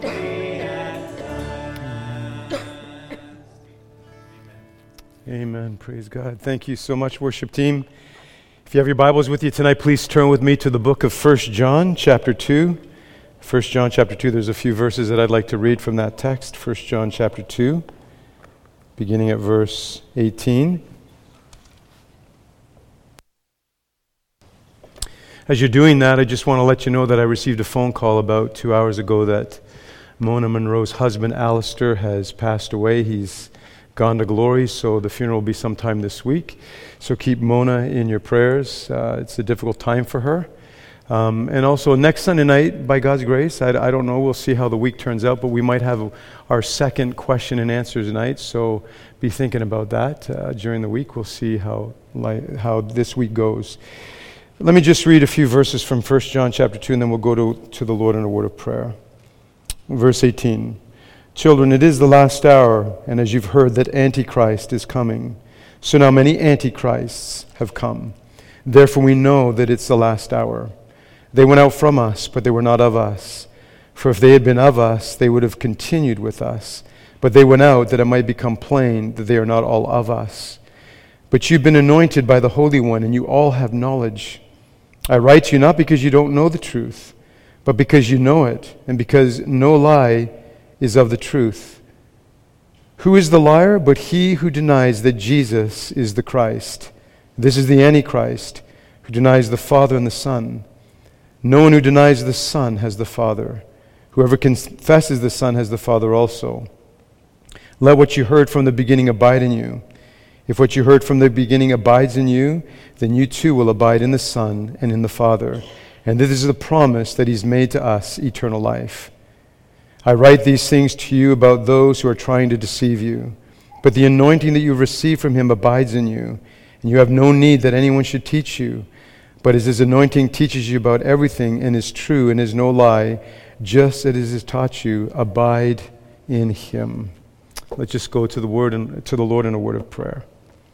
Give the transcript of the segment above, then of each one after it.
Amen. Praise God. Thank you so much, worship team. If you have your Bibles with you tonight, please turn with me to the book of 1 John chapter 2. 1 John chapter 2, there's a few verses that I'd like to read from that text. 1 John chapter 2, beginning at verse 18. As you're doing that, I just want to let you know that I received a phone call about 2 hours ago that Mona Monroe's husband, Alistair, has passed away. He's gone to glory, so the funeral will be sometime this week. So keep Mona in your prayers. It's a difficult time for her. And also next Sunday night, by God's grace, I don't know, we'll see how the week turns out, but we might have our second question and answers night, so be thinking about that during the week. We'll see how this week goes. Let me just read a few verses from 1 John chapter 2, and then we'll go to the Lord in a word of prayer. Verse 18. Children, it is the last hour, and as you've heard that Antichrist is coming, so now many Antichrists have come. Therefore we know that it's the last hour. They went out from us, but they were not of us. For if they had been of us, they would have continued with us. But they went out that it might become plain that they are not all of us. But you've been anointed by the Holy One, and you all have knowledge. I write to you not because you don't know the truth, but because you know it, and because no lie is of the truth. Who is the liar but he who denies that Jesus is the Christ? This is the Antichrist, who denies the Father and the Son. No one who denies the Son has the Father. Whoever confesses the Son has the Father also. Let what you heard from the beginning abide in you. If what you heard from the beginning abides in you, then you too will abide in the Son and in the Father. And this is the promise that He's made to us, eternal life. I write these things to you about those who are trying to deceive you. But the anointing that you receive from Him abides in you, and you have no need that anyone should teach you. But as His anointing teaches you about everything and is true and is no lie, just as it has taught you, abide in Him. Let's just go to the Lord in a word of prayer.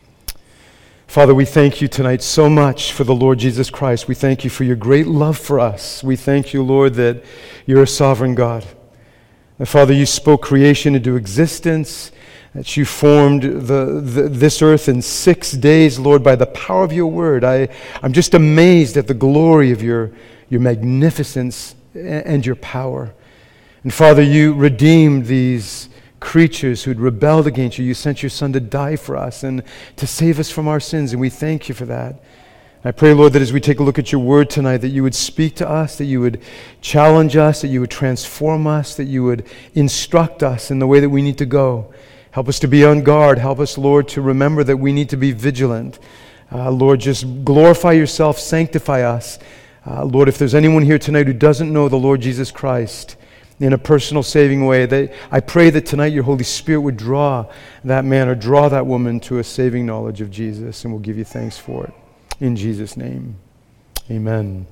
Father, we thank you tonight so much for the Lord Jesus Christ. We thank you for your great love for us. We thank you, Lord, that you're a sovereign God. And Father, you spoke creation into existence, that you formed this earth in 6 days, Lord, by the power of your word. I'm just amazed at the glory of your magnificence and your power. And Father, you redeemed these creatures who'd rebelled against you. You sent your Son to die for us and to save us from our sins, and we thank you for that. I pray, Lord, that as we take a look at your word tonight, that you would speak to us, that you would challenge us, that you would transform us, that you would instruct us in the way that we need to go. Help us to be on guard. Help us, Lord, to remember that we need to be vigilant. Lord, just glorify yourself, sanctify us. Lord, if there's anyone here tonight who doesn't know the Lord Jesus Christ in a personal saving way, I pray that tonight your Holy Spirit would draw that man or draw that woman to a saving knowledge of Jesus, and we'll give you thanks for it. In Jesus' name, amen.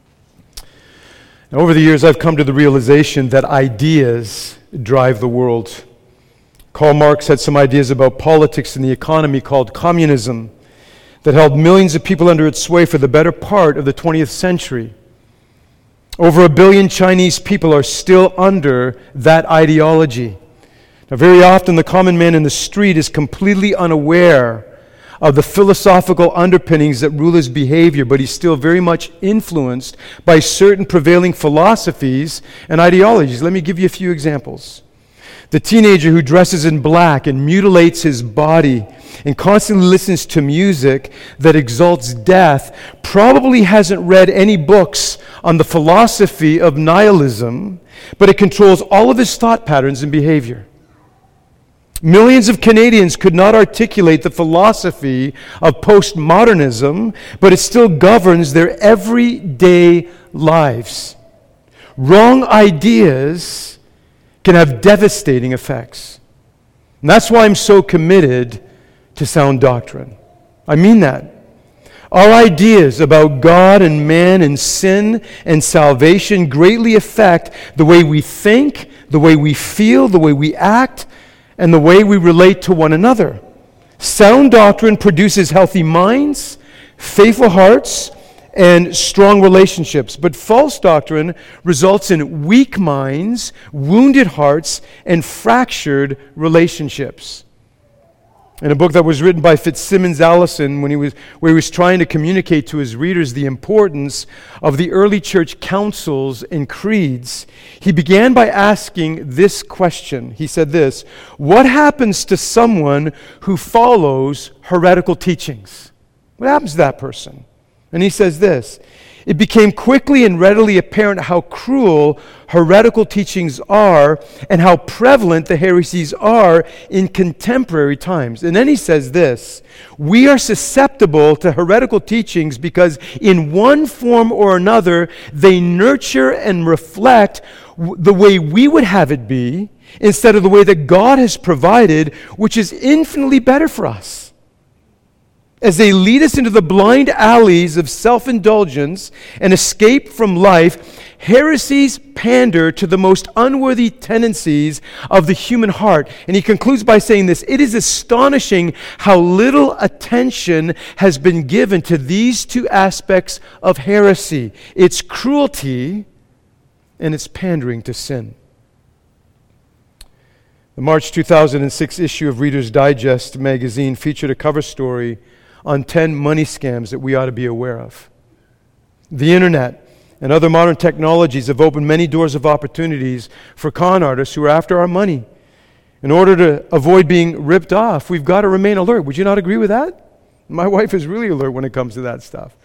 Now, over the years, I've come to the realization that ideas drive the world. Karl Marx had some ideas about politics and the economy called communism that held millions of people under its sway for the better part of the 20th century. Over 1 billion Chinese people are still under that ideology. Now, very often, the common man in the street is completely unaware of the philosophical underpinnings that rule his behavior, but he's still very much influenced by certain prevailing philosophies and ideologies. Let me give you a few examples. The teenager who dresses in black and mutilates his body and constantly listens to music that exalts death probably hasn't read any books on the philosophy of nihilism, but it controls all of his thought patterns and behavior. Millions of Canadians could not articulate the philosophy of postmodernism, but it still governs their everyday lives. Wrong ideas can have devastating effects. And that's why I'm so committed to sound doctrine. I mean that. Our ideas about God and man and sin and salvation greatly affect the way we think, the way we feel, the way we act, and the way we relate to one another. Sound doctrine produces healthy minds, faithful hearts, and strong relationships. But false doctrine results in weak minds, wounded hearts, and fractured relationships. In a book that was written by Fitzsimmons Allison, where he was trying to communicate to his readers the importance of the early church councils and creeds, he began by asking this question. He said this: what happens to someone who follows heretical teachings? What happens to that person? And he says this: it became quickly and readily apparent how cruel heretical teachings are and how prevalent the heresies are in contemporary times. And then he says this: we are susceptible to heretical teachings because in one form or another they nurture and reflect the way we would have it be instead of the way that God has provided, which is infinitely better for us. As they lead us into the blind alleys of self-indulgence and escape from life, heresies pander to the most unworthy tendencies of the human heart. And he concludes by saying this: it is astonishing how little attention has been given to these two aspects of heresy: its cruelty and its pandering to sin. The March 2006 issue of Reader's Digest magazine featured a cover story on 10 money scams that we ought to be aware of. The internet and other modern technologies have opened many doors of opportunities for con artists who are after our money. In order to avoid being ripped off, we've got to remain alert. Would you not agree with that? My wife is really alert when it comes to that stuff.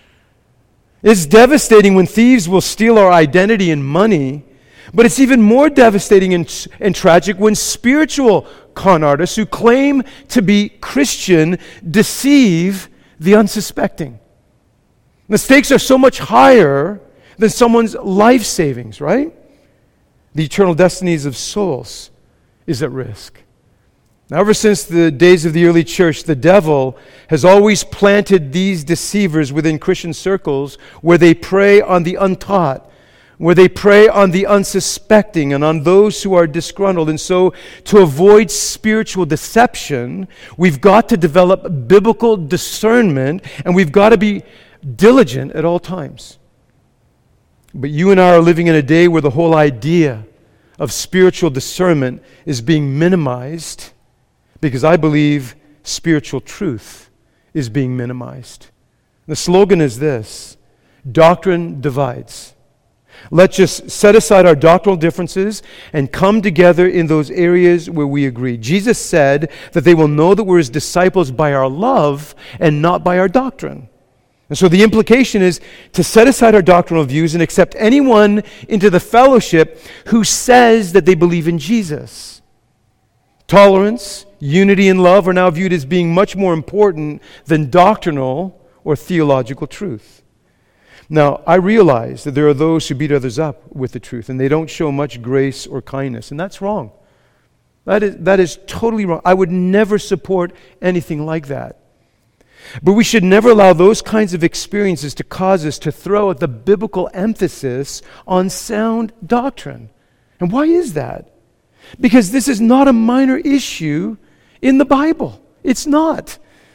It's devastating when thieves will steal our identity and money, but it's even more devastating and tragic when spiritual con artists who claim to be Christian deceive the unsuspecting. The stakes are so much higher than someone's life savings, right? The eternal destinies of souls is at risk. Now, ever since the days of the early church, the devil has always planted these deceivers within Christian circles where they prey on the untaught, where they prey on the unsuspecting and on those who are disgruntled. And so, to avoid spiritual deception, we've got to develop biblical discernment, and we've got to be diligent at all times. But you and I are living in a day where the whole idea of spiritual discernment is being minimized, because I believe spiritual truth is being minimized. The slogan is this: doctrine divides. Let's just set aside our doctrinal differences and come together in those areas where we agree. Jesus said that they will know that we're His disciples by our love and not by our doctrine. And so the implication is to set aside our doctrinal views and accept anyone into the fellowship who says that they believe in Jesus. Tolerance, unity, and love are now viewed as being much more important than doctrinal or theological truth. Now, I realize that there are those who beat others up with the truth, and they don't show much grace or kindness, and that's wrong. That is totally wrong. I would never support anything like that. But we should never allow those kinds of experiences to cause us to throw out the biblical emphasis on sound doctrine. And why is that? Because this is not a minor issue in the Bible. It's not.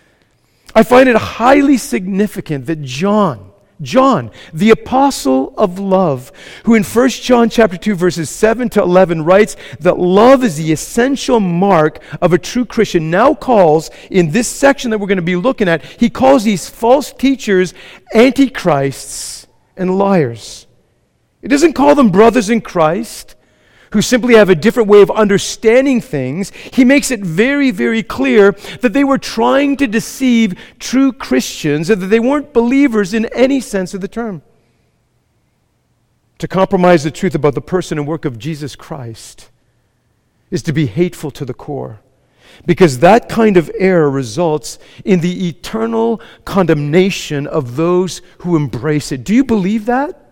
I find it highly significant that John, the apostle of love, who in 1 John chapter 2 verses 7 to 11 writes that love is the essential mark of a true Christian, now calls, in this section that we're going to be looking at, he calls these false teachers antichrists and liars. He doesn't call them brothers in Christ who simply have a different way of understanding things. He makes it very, very clear that they were trying to deceive true Christians and that they weren't believers in any sense of the term. To compromise the truth about the person and work of Jesus Christ is to be hateful to the core, because that kind of error results in the eternal condemnation of those who embrace it. Do you believe that?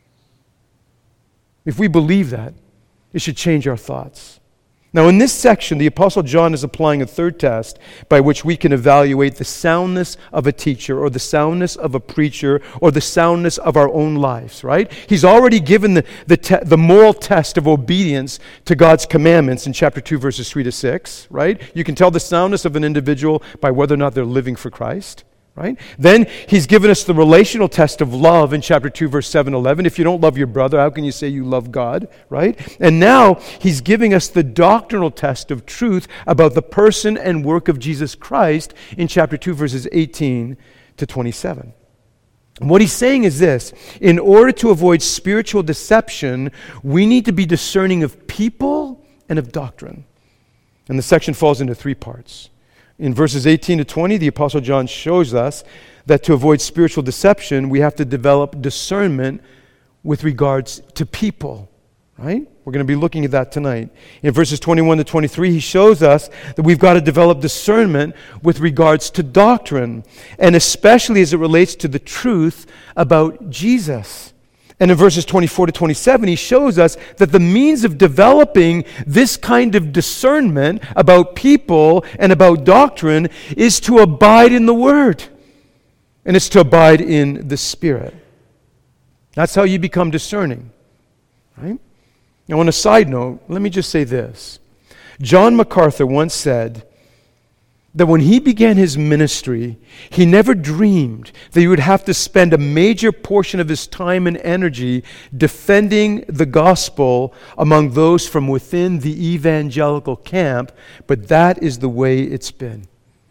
If we believe that, it should change our thoughts. Now, in this section, the Apostle John is applying a third test by which we can evaluate the soundness of a teacher or the soundness of a preacher or the soundness of our own lives, right? He's already given the moral test of obedience to God's commandments in chapter 2, verses 3 to 6, right? You can tell the soundness of an individual by whether or not they're living for Christ, right? Then he's given us the relational test of love in chapter 2, verse 7, 11. If you don't love your brother, how can you say you love God, right? And now he's giving us the doctrinal test of truth about the person and work of Jesus Christ in chapter 2, verses 18 to 27. And what he's saying is this: in order to avoid spiritual deception, we need to be discerning of people and of doctrine. And the section falls into three parts. In verses 18 to 20, the Apostle John shows us that to avoid spiritual deception, we have to develop discernment with regards to people, right? We're going to be looking at that tonight. In verses 21 to 23, he shows us that we've got to develop discernment with regards to doctrine, and especially as it relates to the truth about Jesus. And in verses 24 to 27, he shows us that the means of developing this kind of discernment about people and about doctrine is to abide in the Word. And it's to abide in the Spirit. That's how you become discerning, right? Now, on a side note, let me just say this. John MacArthur once said that when he began his ministry, he never dreamed that he would have to spend a major portion of his time and energy defending the gospel among those from within the evangelical camp, but that is the way it's been.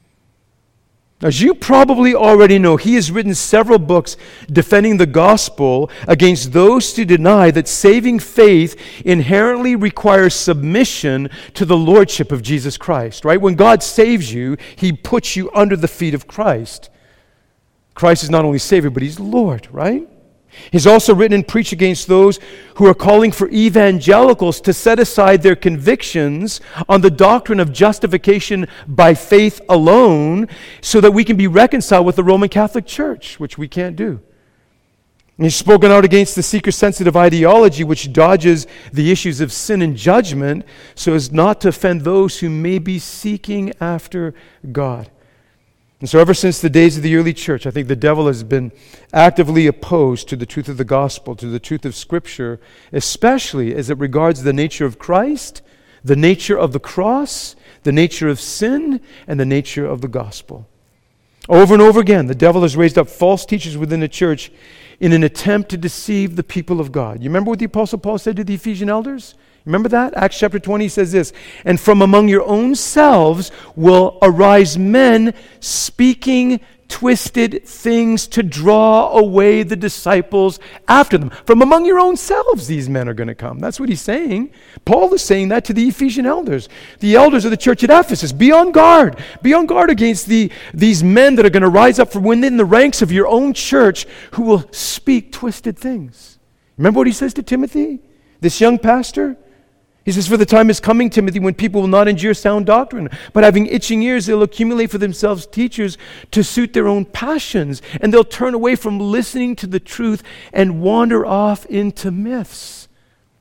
As you probably already know, he has written several books defending the gospel against those who deny that saving faith inherently requires submission to the lordship of Jesus Christ, right? When God saves you, he puts you under the feet of Christ. Christ is not only Savior, but he's Lord, right? He's also written and preached against those who are calling for evangelicals to set aside their convictions on the doctrine of justification by faith alone so that we can be reconciled with the Roman Catholic Church, which we can't do. And he's spoken out against the seeker-sensitive ideology which dodges the issues of sin and judgment so as not to offend those who may be seeking after God. And so ever since the days of the early church, I think the devil has been actively opposed to the truth of the gospel, to the truth of Scripture, especially as it regards the nature of Christ, the nature of the cross, the nature of sin, and the nature of the gospel. Over and over again, the devil has raised up false teachers within the church in an attempt to deceive the people of God. You remember what the Apostle Paul said to the Ephesian elders? Remember that? Acts chapter 20 says this, "And from among your own selves will arise men speaking twisted things to draw away the disciples after them." From among your own selves, these men are going to come. That's what he's saying. Paul is saying that to the Ephesian elders. The elders of the church at Ephesus, be on guard. Be on guard against these men that are going to rise up from within the ranks of your own church who will speak twisted things. Remember what he says to Timothy, this young pastor? He says, "For the time is coming, Timothy, when people will not endure sound doctrine, but having itching ears, they'll accumulate for themselves teachers to suit their own passions, and they'll turn away from listening to the truth and wander off into myths."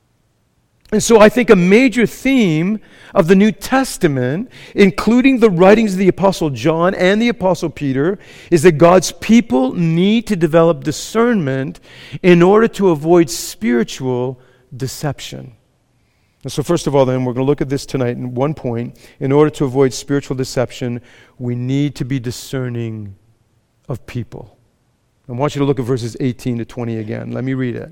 And so I think a major theme of the New Testament, including the writings of the Apostle John and the Apostle Peter, is that God's people need to develop discernment in order to avoid spiritual deception. And so first of all, then, we're going to look at this tonight in one point. In order to avoid spiritual deception, we need to be discerning of people. I want you to look at verses 18 to 20 again. Let me read it.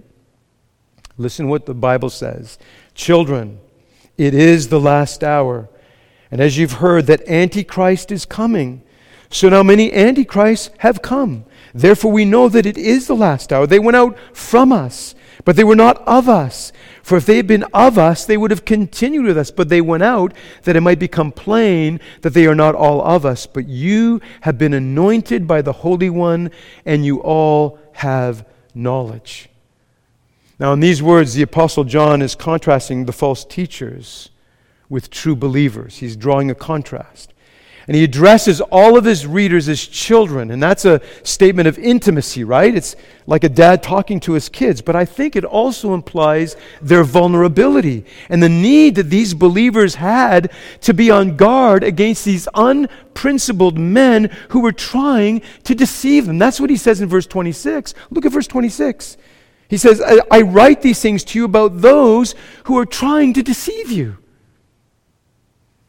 Listen what the Bible says. "Children, it is the last hour. And as you've heard that Antichrist is coming, so now many Antichrists have come. Therefore we know that it is the last hour. They went out from us, but they were not of us. For if they had been of us, they would have continued with us. But they went out that it might become plain that they are not all of us. But you have been anointed by the Holy One, and you all have knowledge." Now in these words, the Apostle John is contrasting the false teachers with true believers. He's drawing a contrast. And he addresses all of his readers as children. And that's a statement of intimacy, right? It's like a dad talking to his kids. But I think it also implies their vulnerability and the need that these believers had to be on guard against these unprincipled men who were trying to deceive them. That's what he says in verse 26. Look at verse 26. He says, I write these things to you about those who are trying to deceive you.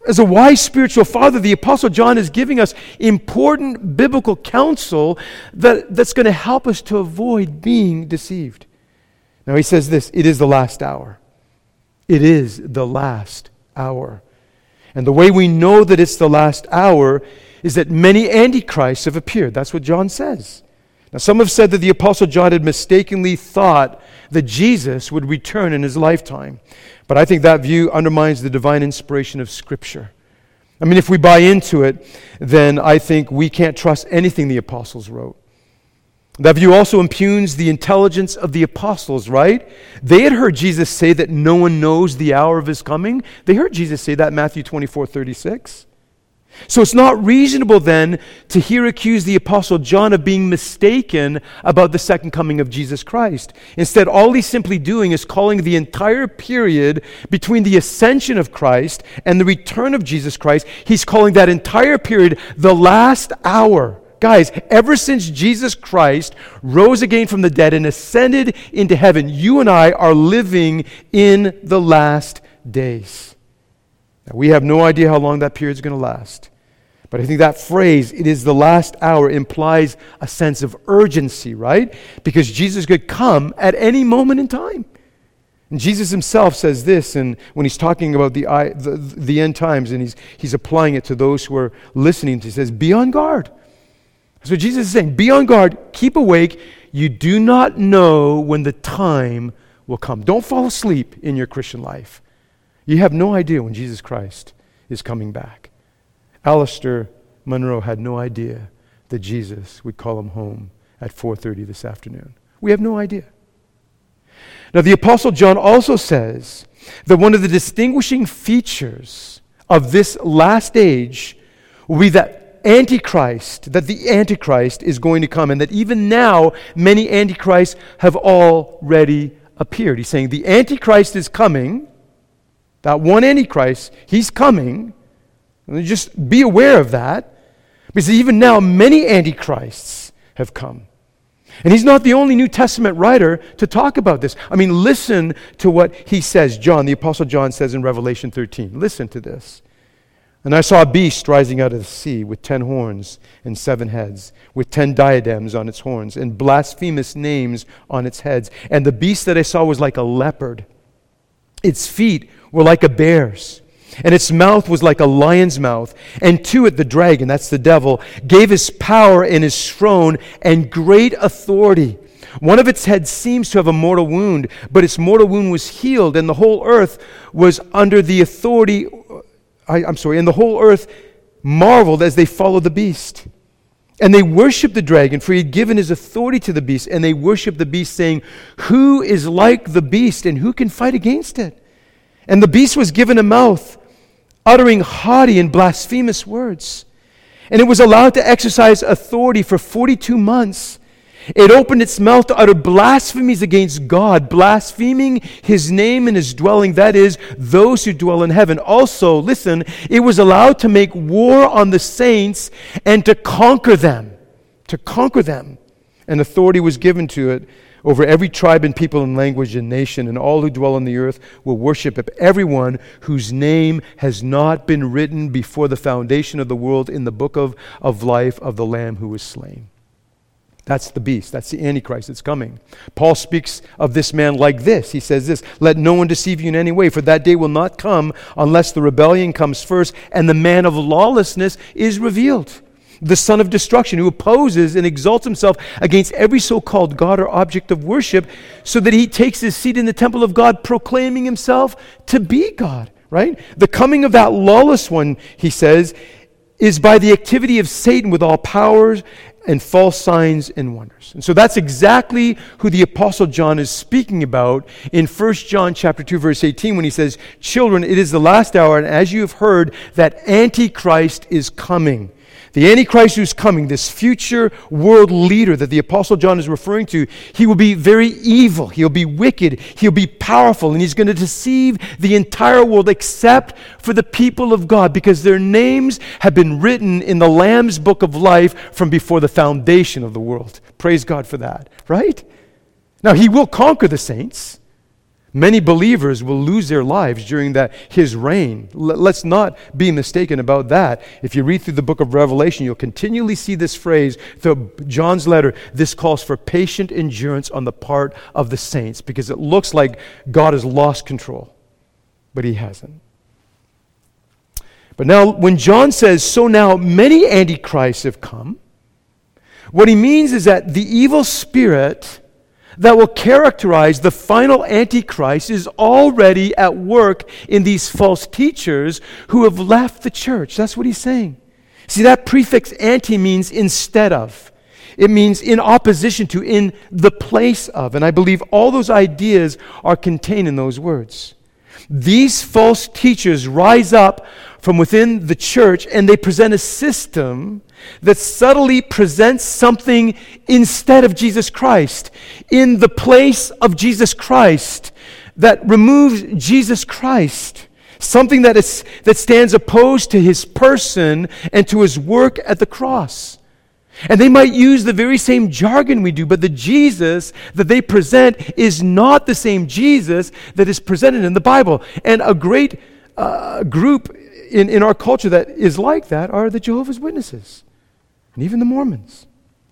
As a wise spiritual father, the Apostle John is giving us important biblical counsel that's going to help us to avoid being deceived. Now he says this, it is the last hour. It is the last hour. And the way we know that it's the last hour is that many antichrists have appeared. That's what John says. Now some have said that the Apostle John had mistakenly thought that Jesus would return in his lifetime. But I think that view undermines the divine inspiration of Scripture. I mean, if we buy into it, then I think we can't trust anything the apostles wrote. That view also impugns the intelligence of the apostles, right? They had heard Jesus say that no one knows the hour of his coming. They heard Jesus say that in Matthew 24:36. So it's not reasonable then to here accuse the Apostle John of being mistaken about the second coming of Jesus Christ. Instead, all he's simply doing is calling the entire period between the ascension of Christ and the return of Jesus Christ, he's calling that entire period the last hour. Guys, ever since Jesus Christ rose again from the dead and ascended into heaven, you and I are living in the last days. Now, we have no idea how long that period is going to last. But I think that phrase, it is the last hour, implies a sense of urgency, right? Because Jesus could come at any moment in time. And Jesus himself says this, and when he's talking about the end times, and he's applying it to those who are listening, he says, be on guard. So Jesus is saying, be on guard, keep awake. You do not know when the time will come. Don't fall asleep in your Christian life. You have no idea when Jesus Christ is coming back. Alistair Munro had no idea that Jesus would call him home at 4:30 this afternoon. We have no idea. Now, the Apostle John also says that one of the distinguishing features of this last age will be that the Antichrist is going to come, and that even now, many Antichrists have already appeared. He's saying the Antichrist is coming. That one Antichrist, he's coming. And just be aware of that. Because even now, many Antichrists have come. And he's not the only New Testament writer to talk about this. I mean, listen to what he says. John, the Apostle John says in Revelation 13. Listen to this. And I saw a beast rising out of the sea with 10 horns and 7 heads, with 10 diadems on its horns and blasphemous names on its heads. And the beast that I saw was like a leopard. Its feet were like a bear's, and its mouth was like a lion's mouth. And to it the dragon, that's the devil, gave his power and his throne and great authority. One of its heads seems to have a mortal wound, but its mortal wound was healed, and the whole earth was under the authority. And the whole earth marveled as they followed the beast. And they worshiped the dragon, for he had given his authority to the beast. And they worshiped the beast, saying, who is like the beast, and who can fight against it? And the beast was given a mouth, uttering haughty and blasphemous words. And it was allowed to exercise authority for 42 months. It opened its mouth to utter blasphemies against God, blaspheming his name and his dwelling, that is, those who dwell in heaven. Also, listen, it was allowed to make war on the saints and to conquer them. To conquer them. And authority was given to it over every tribe and people and language and nation, and all who dwell on the earth will worship it. Everyone whose name has not been written before the foundation of the world in the book of life of the Lamb who was slain. That's the beast. That's the Antichrist that's coming. Paul speaks of this man like this. He says this, let no one deceive you in any way, for that day will not come unless the rebellion comes first and the man of lawlessness is revealed. The son of destruction, who opposes and exalts himself against every so-called God or object of worship, so that he takes his seat in the temple of God, proclaiming himself to be God, right? The coming of that lawless one, he says, is by the activity of Satan with all powers and false signs and wonders. And so that's exactly who the Apostle John is speaking about in 1 John chapter 2, verse 18, when he says, children, it is the last hour, and as you have heard, that Antichrist is coming. The Antichrist who's coming, this future world leader that the Apostle John is referring to, he will be very evil, he'll be wicked, he'll be powerful, and he's going to deceive the entire world except for the people of God, because their names have been written in the Lamb's book of life from before the foundation of the world. Praise God for that, right? Now, he will conquer the saints. Many believers will lose their lives during his reign. Let's not be mistaken about that. If you read through the book of Revelation, you'll continually see this phrase through John's letter. This calls for patient endurance on the part of the saints, because it looks like God has lost control, but he hasn't. But now, when John says, so now many antichrists have come, what he means is that the evil spirit that will characterize the final Antichrist is already at work in these false teachers who have left the church. That's what he's saying. See, that prefix anti means instead of. It means in opposition to, in the place of. And I believe all those ideas are contained in those words. These false teachers rise up from within the church, and they present a system that subtly presents something instead of Jesus Christ, in the place of Jesus Christ, that removes Jesus Christ, something that stands opposed to his person and to his work at the cross. And they might use the very same jargon we do, but the Jesus that they present is not the same Jesus that is presented in the Bible. And a great group in our culture that is like that are the Jehovah's Witnesses and even the Mormons.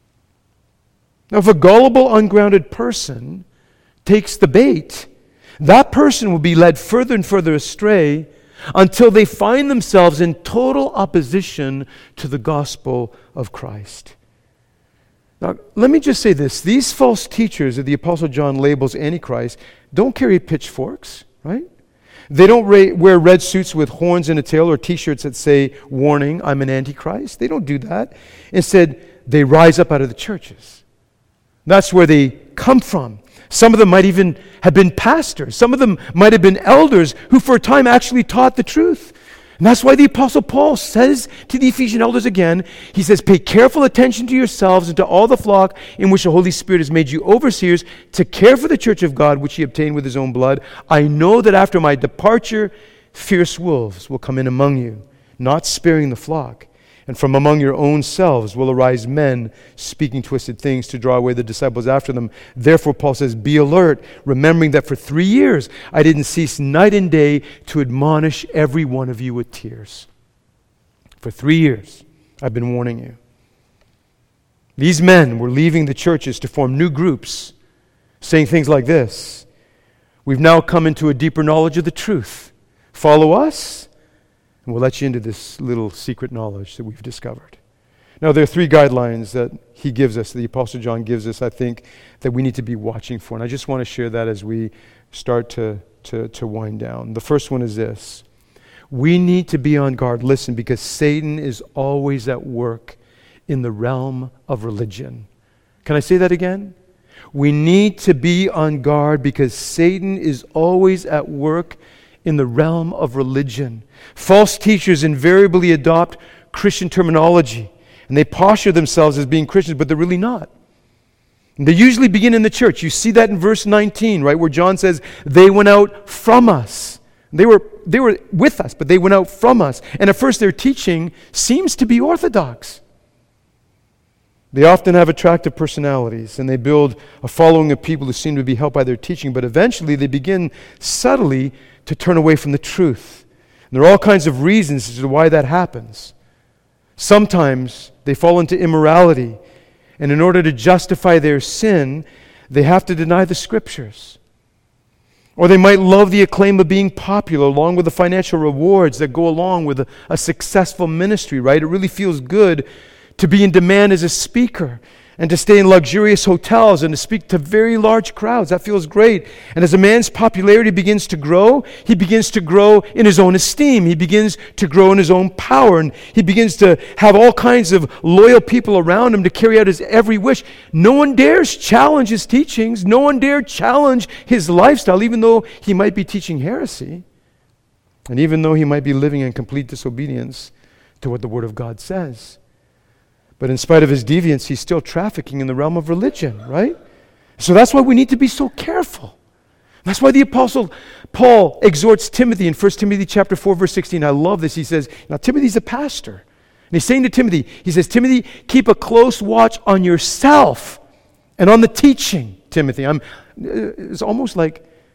Now, if a gullible, ungrounded person takes the bait, that person will be led further and further astray until they find themselves in total opposition to the gospel of Christ. Now, let me just say this. These false teachers that the Apostle John labels Antichrist don't carry pitchforks, right? They don't wear red suits with horns and a tail or T-shirts that say, warning, I'm an Antichrist. They don't do that. Instead, they rise up out of the churches. That's where they come from. Some of them might even have been pastors. Some of them might have been elders who for a time actually taught the truth. And that's why the Apostle Paul says to the Ephesian elders again, he says, pay careful attention to yourselves and to all the flock in which the Holy Spirit has made you overseers to care for the church of God, which he obtained with his own blood. I know that after my departure, fierce wolves will come in among you, not sparing the flock. And from among your own selves will arise men speaking twisted things to draw away the disciples after them. Therefore, Paul says, be alert, remembering that for 3 years I didn't cease night and day to admonish every one of you with tears. For 3 years, I've been warning you. These men were leaving the churches to form new groups, saying things like this: we've now come into a deeper knowledge of the truth. Follow us, and we'll let you into this little secret knowledge that we've discovered. Now, there are 3 guidelines that he gives us, the Apostle John gives us, I think, that we need to be watching for. And I just want to share that as we start to wind down. The first one is this. We need to be on guard, listen, because Satan is always at work in the realm of religion. Can I say that again? We need to be on guard because Satan is always at work in the realm of religion. False teachers invariably adopt Christian terminology, and they posture themselves as being Christians, but they're really not. And they usually begin in the church. You see that in verse 19, right, where John says, they went out from us. They were with us, but they went out from us. And at first their teaching seems to be orthodox. They often have attractive personalities, and they build a following of people who seem to be helped by their teaching, but eventually they begin subtly to turn away from the truth. And there are all kinds of reasons as to why that happens. Sometimes they fall into immorality, and in order to justify their sin, they have to deny the Scriptures. Or they might love the acclaim of being popular along with the financial rewards that go along with a successful ministry, right? It really feels good to be in demand as a speaker and to stay in luxurious hotels and to speak to very large crowds. That feels great. And as a man's popularity begins to grow, he begins to grow in his own esteem. He begins to grow in his own power. And he begins to have all kinds of loyal people around him to carry out his every wish. No one dares challenge his teachings. No one dare challenge his lifestyle, even though he might be teaching heresy. And even though he might be living in complete disobedience to what the Word of God says. But in spite of his deviance, he's still trafficking in the realm of religion, right? So that's why we need to be so careful. That's why the Apostle Paul exhorts Timothy in 1 Timothy chapter 4, verse 16. I love this. He says, now Timothy's a pastor. And he's saying to Timothy, he says, Timothy, keep a close watch on yourself and on the teaching, Timothy. It's almost like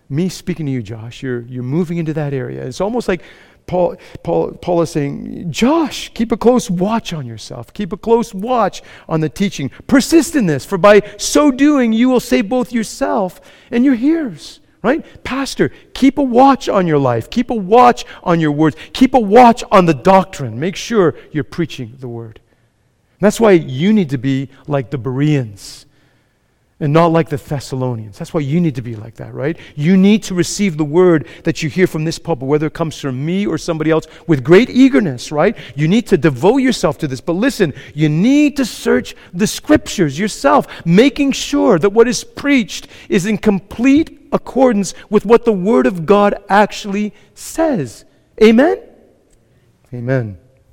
me speaking to you, Josh, you're moving into that area. It's almost like Paul is saying, Josh, keep a close watch on yourself. Keep a close watch on the teaching. Persist in this, for by so doing, you will save both yourself and your hearers. Right? Pastor, keep a watch on your life. Keep a watch on your words. Keep a watch on the doctrine. Make sure you're preaching the word. And that's why you need to be like the Bereans and not like the Thessalonians. That's why you need to be like that, right? You need to receive the word that you hear from this pulpit, whether it comes from me or somebody else, with great eagerness, right? You need to devote yourself to this. But listen, you need to search the scriptures yourself, making sure that what is preached is in complete accordance with what the Word of God actually says. Amen? Amen.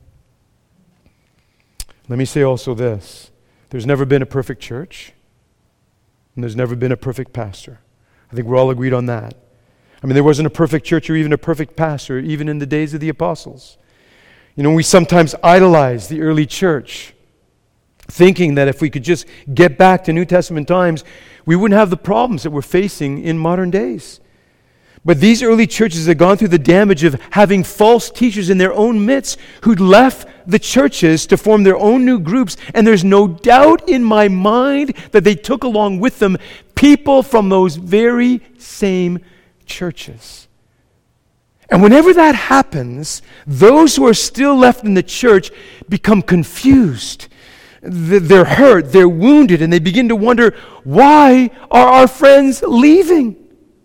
Let me say also this. There's never been a perfect church, and there's never been a perfect pastor. I think we're all agreed on that. I mean, there wasn't a perfect church or even a perfect pastor, even in the days of the apostles. You know, we sometimes idolize the early church, thinking that if we could just get back to New Testament times, we wouldn't have the problems that we're facing in modern days. But these early churches had gone through the damage of having false teachers in their own midst who'd left the churches to form their own new groups. And there's no doubt in my mind that they took along with them people from those very same churches. And whenever that happens, those who are still left in the church become confused. They're hurt, they're wounded, and they begin to wonder, why are our friends leaving?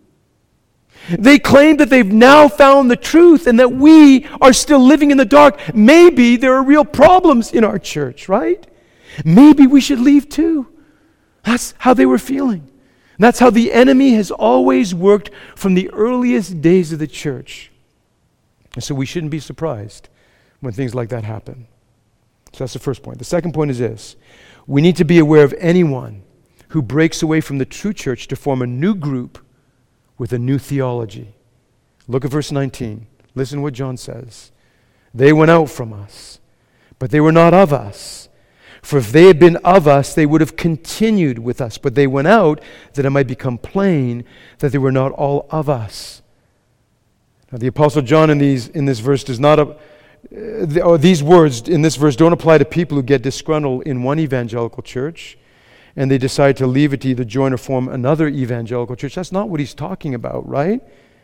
They claim that they've now found the truth and that we are still living in the dark. Maybe there are real problems in our church, right? Maybe we should leave too. That's how they were feeling. And that's how the enemy has always worked from the earliest days of the church. And so we shouldn't be surprised when things like that happen. So that's the first point. The second point is this. We need to be aware of anyone who breaks away from the true church to form a new group with a new theology. Look at verse 19. Listen to what John says. They went out from us, but they were not of us. For if they had been of us, they would have continued with us. But they went out that it might become plain that they were not all of us. Now the Apostle John in this verse does not... these words in this verse don't apply to people who get disgruntled in one evangelical church and they decide to leave it to either join or form another evangelical church. That's not what he's talking about, right?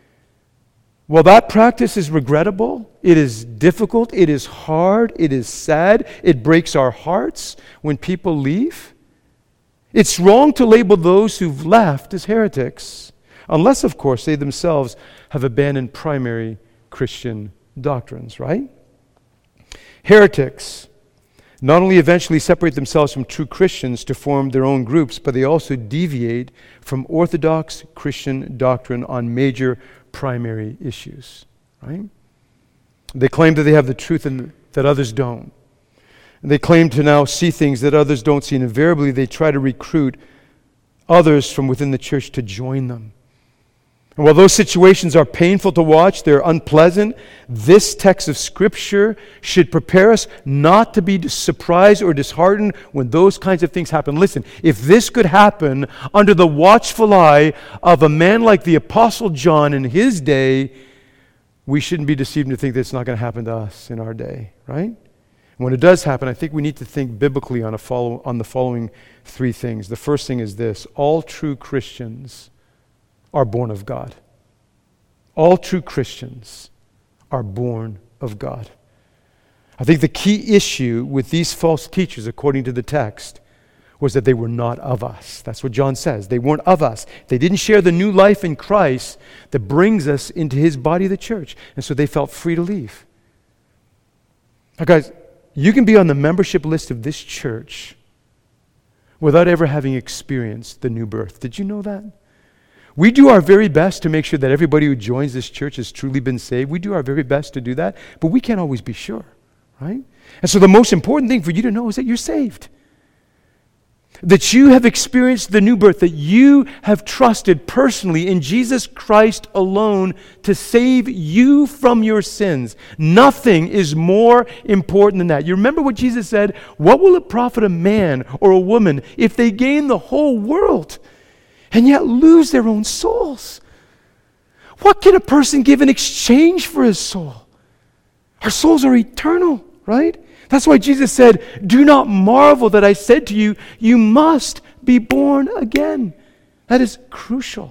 Well, that practice is regrettable. It is difficult. It is hard. It is sad. It breaks our hearts when people leave. It's wrong to label those who've left as heretics, unless, of course, they themselves have abandoned primary Christian doctrines, right? Heretics not only eventually separate themselves from true Christians to form their own groups, but they also deviate from orthodox Christian doctrine on major primary issues, right? They claim that they have the truth and that others don't. And they claim to now see things that others don't see, and invariably they try to recruit others from within the church to join them. And while those situations are painful to watch, they're unpleasant, this text of Scripture should prepare us not to be surprised or disheartened when those kinds of things happen. Listen, if this could happen under the watchful eye of a man like the Apostle John in his day, we shouldn't be deceived to think that it's not going to happen to us in our day, right? And when it does happen, I think we need to think biblically on the following three things. The first thing is this: all true Christians are born of God. All true Christians are born of God. I think the key issue with these false teachers, according to the text, was that they were not of us. That's what John says. They weren't of us. They didn't share the new life in Christ that brings us into his body, the church. And so they felt free to leave. Now, guys, you can be on the membership list of this church without ever having experienced the new birth. Did you know that? We do our very best to make sure that everybody who joins this church has truly been saved. We do our very best to do that, but we can't always be sure, right? And so the most important thing for you to know is that you're saved. That you have experienced the new birth, that you have trusted personally in Jesus Christ alone to save you from your sins. Nothing is more important than that. You remember what Jesus said? What will it profit a man or a woman if they gain the whole world and yet lose their own souls? What can a person give in exchange for his soul? Our souls are eternal, right? That's why Jesus said, do not marvel that I said to you, you must be born again. That is crucial.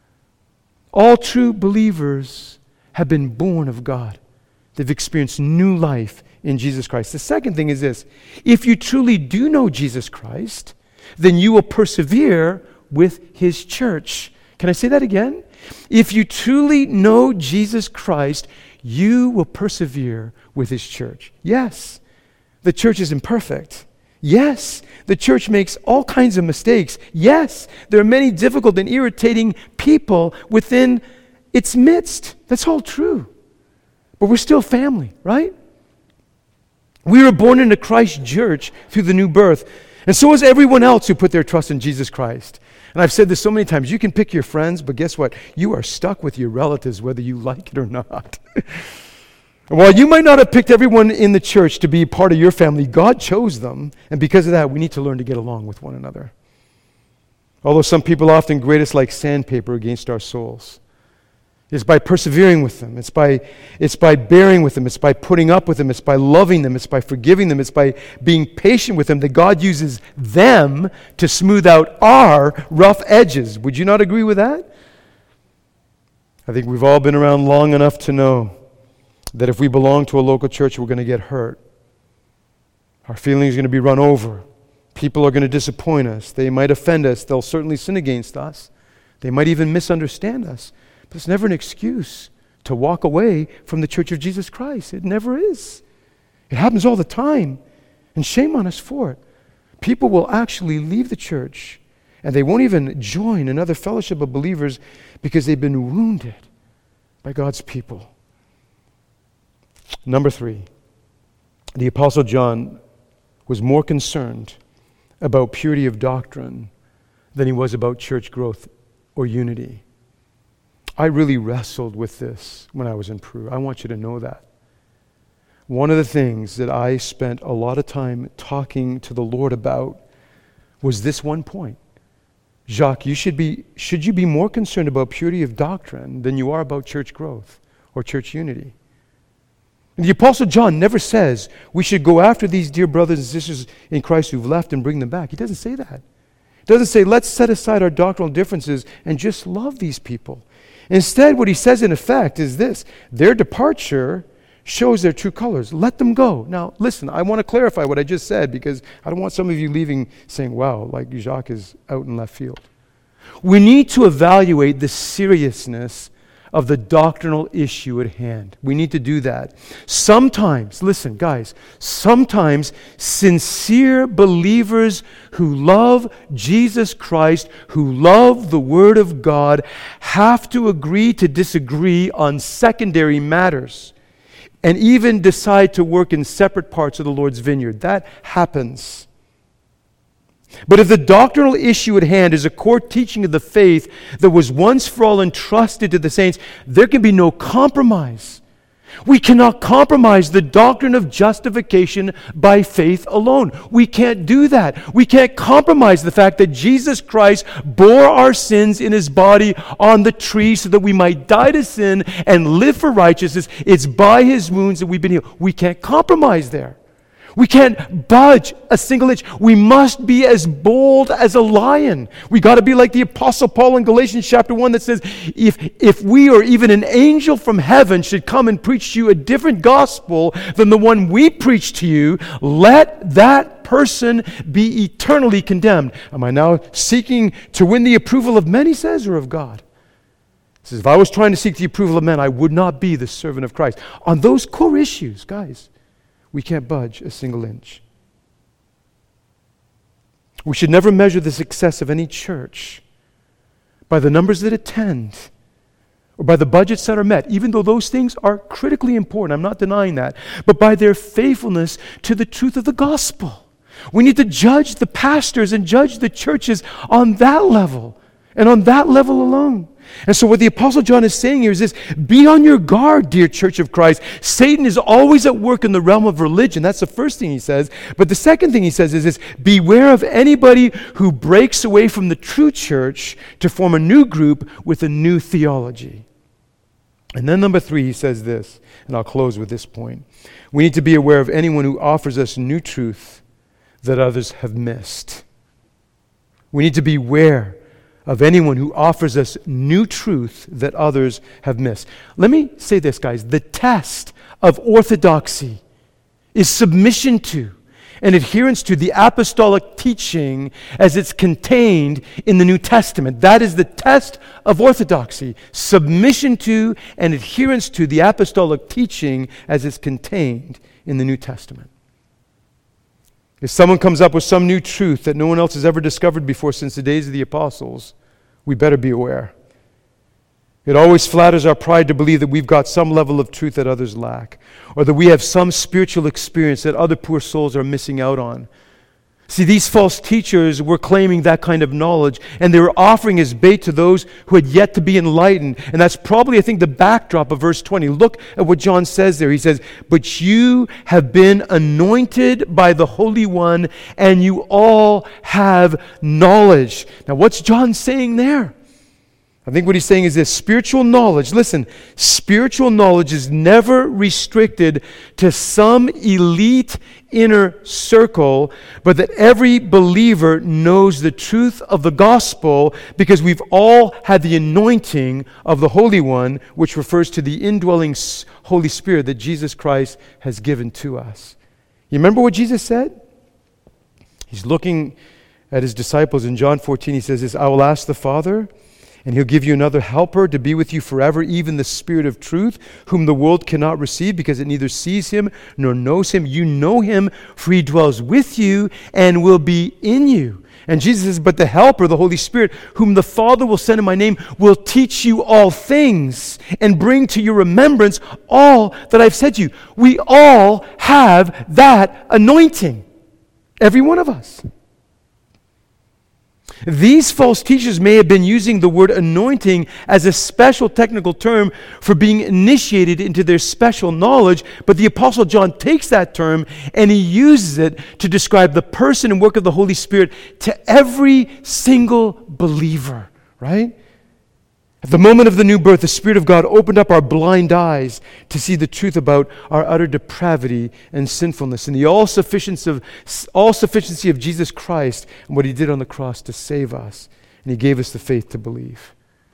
All true believers have been born of God. They've experienced new life in Jesus Christ. The second thing is this: if you truly do know Jesus Christ, then you will persevere with His church. Can I say that again? If you truly know Jesus Christ, you will persevere with His church. Yes, the church is imperfect. Yes, the church makes all kinds of mistakes. Yes, there are many difficult and irritating people within its midst. That's all true. But we're still family, right? We were born into Christ's church through the new birth. And so is everyone else who put their trust in Jesus Christ. And I've said this so many times, you can pick your friends, but guess what? You are stuck with your relatives whether you like it or not. While you might not have picked everyone in the church to be part of your family, God chose them. And because of that, we need to learn to get along with one another. Although some people often grate us like sandpaper against our souls. It's by persevering with them. It's by bearing with them. It's by putting up with them. It's by loving them. It's by forgiving them. It's by being patient with them that God uses them to smooth out our rough edges. Would you not agree with that? I think we've all been around long enough to know that if we belong to a local church, we're going to get hurt. Our feelings are going to be run over. People are going to disappoint us. They might offend us. They'll certainly sin against us. They might even misunderstand us. But it's never an excuse to walk away from the Church of Jesus Christ. It never is. It happens all the time. And shame on us for it. People will actually leave the church and they won't even join another fellowship of believers because they've been wounded by God's people. Number 3, the Apostle John was more concerned about purity of doctrine than he was about church growth or unity. I really wrestled with this when I was in Peru. I want you to know that. One of the things that I spent a lot of time talking to the Lord about was this one point. Jacques, should you be more concerned about purity of doctrine than you are about church growth or church unity? And the Apostle John never says we should go after these dear brothers and sisters in Christ who've left and bring them back. He doesn't say that. He doesn't say let's set aside our doctrinal differences and just love these people. Instead, what he says in effect is this: their departure shows their true colors. Let them go. Now, listen, I want to clarify what I just said because I don't want some of you leaving saying, wow, like Jacques is out in left field. We need to evaluate the seriousness of the doctrinal issue at hand. We need to do that. Sometimes, listen, guys, sometimes sincere believers who love Jesus Christ, who love the Word of God, have to agree to disagree on secondary matters and even decide to work in separate parts of the Lord's vineyard. That happens. But if the doctrinal issue at hand is a core teaching of the faith that was once for all entrusted to the saints, there can be no compromise. We cannot compromise the doctrine of justification by faith alone. We can't do that. We can't compromise the fact that Jesus Christ bore our sins in His body on the tree so that we might die to sin and live for righteousness. It's by His wounds that we've been healed. We can't compromise there. We can't budge a single inch. We must be as bold as a lion. We got to be like the Apostle Paul in Galatians chapter 1 that says, if we or even an angel from heaven should come and preach to you a different gospel than the one we preach to you, let that person be eternally condemned. Am I now seeking to win the approval of men, he says, or of God? He says, if I was trying to seek the approval of men, I would not be the servant of Christ. On those core issues, guys, we can't budge a single inch. We should never measure the success of any church by the numbers that attend or by the budgets that are met, even though those things are critically important. I'm not denying that. But by their faithfulness to the truth of the gospel. We need to judge the pastors and judge the churches on that level and on that level alone. And so what the Apostle John is saying here is this: be on your guard, dear Church of Christ. Satan is always at work in the realm of religion. That's the first thing he says. But the second thing he says is this: beware of anybody who breaks away from the true church to form a new group with a new theology. And then number 3, he says this, and I'll close with this point. We need to be aware of anyone who offers us new truth that others have missed. We need to be aware of anyone who offers us new truth that others have missed. Let me say this, guys. The test of orthodoxy is submission to and adherence to the apostolic teaching as it's contained in the New Testament. That is the test of orthodoxy. Submission to and adherence to the apostolic teaching as it's contained in the New Testament. If someone comes up with some new truth that no one else has ever discovered before since the days of the apostles, we better be aware. It always flatters our pride to believe that we've got some level of truth that others lack, or that we have some spiritual experience that other poor souls are missing out on. See, these false teachers were claiming that kind of knowledge, and they were offering as bait to those who had yet to be enlightened. And that's probably, I think, the backdrop of verse 20. Look at what John says there. He says, "But you have been anointed by the Holy One, and you all have knowledge." Now, what's John saying there? I think what he's saying is this: spiritual knowledge, listen, spiritual knowledge is never restricted to some elite inner circle, but that every believer knows the truth of the gospel because we've all had the anointing of the Holy One, which refers to the indwelling Holy Spirit that Jesus Christ has given to us. You remember what Jesus said? He's looking at his disciples in John 14. He says this, "I will ask the Father, and He'll give you another helper to be with you forever, even the Spirit of truth, whom the world cannot receive because it neither sees Him nor knows Him. You know Him, for He dwells with you and will be in you." And Jesus says, "But the Helper, the Holy Spirit, whom the Father will send in my name, will teach you all things and bring to your remembrance all that I've said to you." We all have that anointing. Every one of us. These false teachers may have been using the word anointing as a special technical term for being initiated into their special knowledge, but the Apostle John takes that term and he uses it to describe the person and work of the Holy Spirit to every single believer, right? At the moment of the new birth, the Spirit of God opened up our blind eyes to see the truth about our utter depravity and sinfulness and the all-sufficiency of Jesus Christ and what He did on the cross to save us. And He gave us the faith to believe.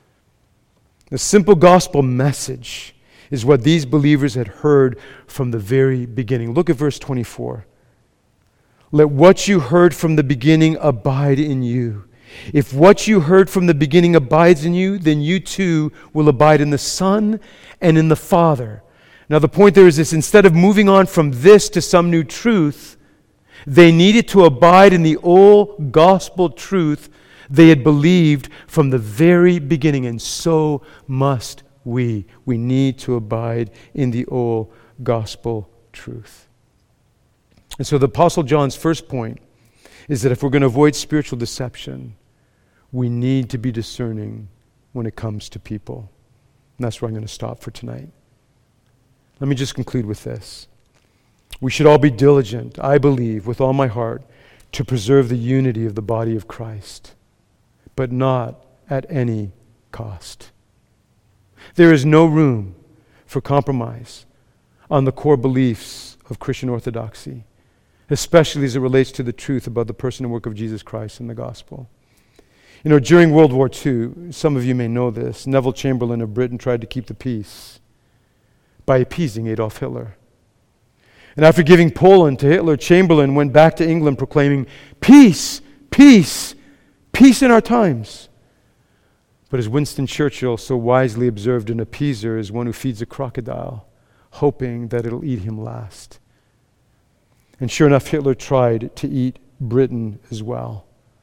The simple gospel message is what these believers had heard from the very beginning. Look at verse 24. "Let what you heard from the beginning abide in you. If what you heard from the beginning abides in you, then you too will abide in the Son and in the Father." Now the point there is this: instead of moving on from this to some new truth, they needed to abide in the old gospel truth they had believed from the very beginning, and so must we. We need to abide in the old gospel truth. And so the Apostle John's first point is that if we're going to avoid spiritual deception, we need to be discerning when it comes to people. And that's where I'm going to stop for tonight. Let me just conclude with this. We should all be diligent, I believe, with all my heart, to preserve the unity of the body of Christ, but not at any cost. There is no room for compromise on the core beliefs of Christian orthodoxy, especially as it relates to the truth about the person and work of Jesus Christ and the gospel. You know, during World War II, some of you may know this, Neville Chamberlain of Britain tried to keep the peace by appeasing Adolf Hitler. And after giving Poland to Hitler, Chamberlain went back to England proclaiming, "Peace, peace, peace in our times." But as Winston Churchill so wisely observed, an appeaser is one who feeds a crocodile, hoping that it'll eat him last. And sure enough, Hitler tried to eat Britain as well.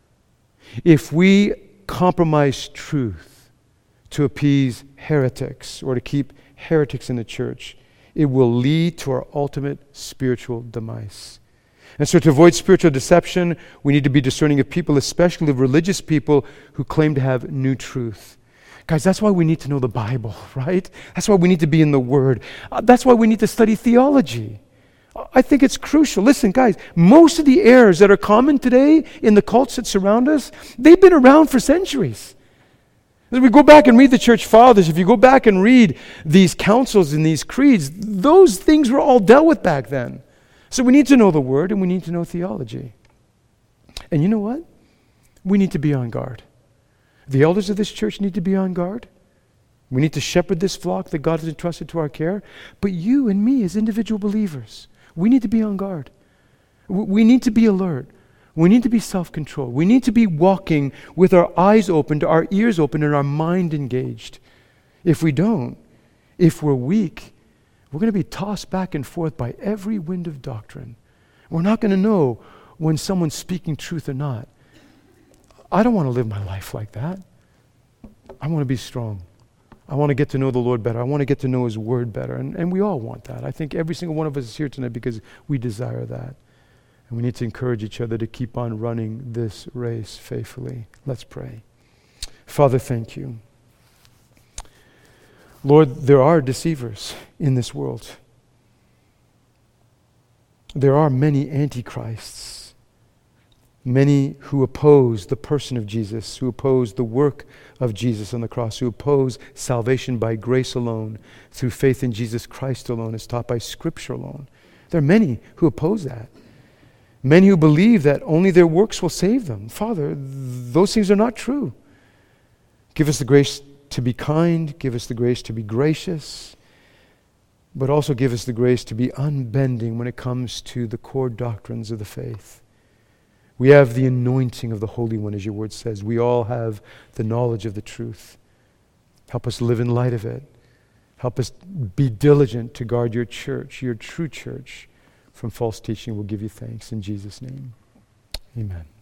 If we compromise truth to appease heretics or to keep heretics in the church, it will lead to our ultimate spiritual demise. And so to avoid spiritual deception, we need to be discerning of people, especially of religious people who claim to have new truth. Guys, that's why we need to know the Bible, right? That's why we need to be in the Word. That's why we need to study theology. I think it's crucial. Listen, guys, most of the errors that are common today in the cults that surround us, they've been around for centuries. As we go back and read the church fathers, if you go back and read these councils and these creeds, those things were all dealt with back then. So we need to know the Word and we need to know theology. And you know what? We need to be on guard. The elders of this church need to be on guard. We need to shepherd this flock that God has entrusted to our care. But you and me as individual believers, we need to be on guard. We need to be alert. We need to be self-controlled. We need to be walking with our eyes open, our ears open, and our mind engaged. If we don't, if we're weak, we're going to be tossed back and forth by every wind of doctrine. We're not going to know when someone's speaking truth or not. I don't want to live my life like that. I want to be strong. I want to get to know the Lord better. I want to get to know His Word better. And we all want that. I think every single one of us is here tonight because we desire that. And we need to encourage each other to keep on running this race faithfully. Let's pray. Father, thank you. Lord, there are deceivers in this world. There are many antichrists, many who oppose the person of Jesus, who oppose the work of Jesus on the cross, who oppose salvation by grace alone, through faith in Jesus Christ alone, as taught by Scripture alone. There are many who oppose that. Many who believe that only their works will save them. Father, those things are not true. Give us the grace to be kind, give us the grace to be gracious, but also give us the grace to be unbending when it comes to the core doctrines of the faith. We have the anointing of the Holy One, as your word says. We all have the knowledge of the truth. Help us live in light of it. Help us be diligent to guard your church, your true church, from false teaching. We'll give you thanks in Jesus' name. Amen.